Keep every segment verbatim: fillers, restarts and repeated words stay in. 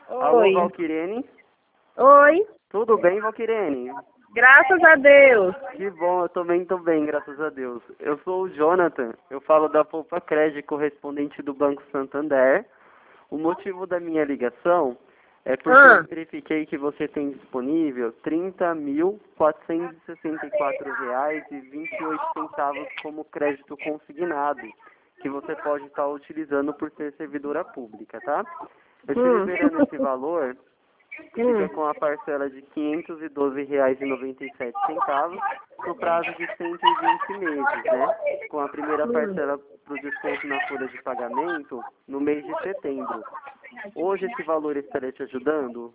Alô, Oi. Valquirene? Oi. Tudo bem, Valquirene? Graças a Deus. Que bom, eu também tô bem, graças a Deus. Eu sou o Jonathan, eu falo da Poupa Crédito, correspondente do Banco Santander. O motivo da minha ligação é porque Ah. eu verifiquei que você tem disponível trinta mil quatrocentos e sessenta e quatro reais e vinte e oito centavos como crédito consignado, que você pode estar utilizando por ser servidora pública, tá? Eu te Hum. liberando esse valor, fica Hum. com a parcela de quinhentos e doze reais e noventa e sete centavos no prazo de cento e vinte meses, né? Com a primeira Hum. parcela para o desconto na folha de pagamento no mês de setembro. Hoje esse valor estaria te ajudando?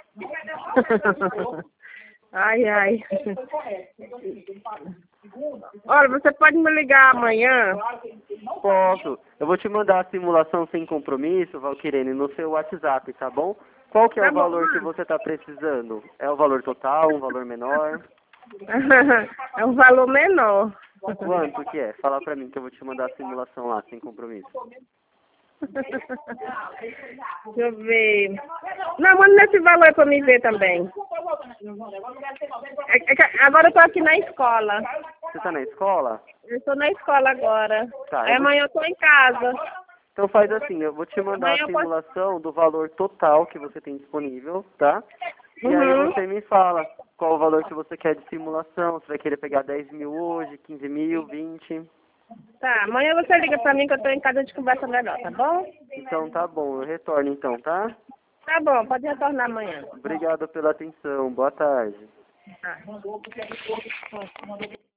Ai, ai. Olha, você pode me ligar amanhã? Posso. Eu vou te mandar a simulação sem compromisso, Valquirene, no seu WhatsApp, tá bom? Qual que é Tá o bom. valor que você está precisando? É o valor total, um valor menor? É um valor menor. Quanto que é? Fala pra mim que eu vou te mandar a simulação lá, sem compromisso. Deixa eu ver. Não, manda nesse valor pra me ver também. É, é que agora eu tô aqui na escola. Você tá na escola? Eu tô na escola agora. Tá, Aí eu vou... amanhã eu tô em casa. Então faz assim, eu vou te mandar Amanhã a eu posso... simulação do valor total que você tem disponível, tá? E aí Uhum. você me fala qual o valor que você quer de simulação, você vai querer pegar dez mil hoje, quinze mil, vinte. Tá, amanhã você liga pra mim que eu tô em casa de conversa melhor, tá bom? Então tá bom, eu retorno então, tá? Tá bom, pode retornar amanhã. Obrigado pela atenção, boa tarde. Tá.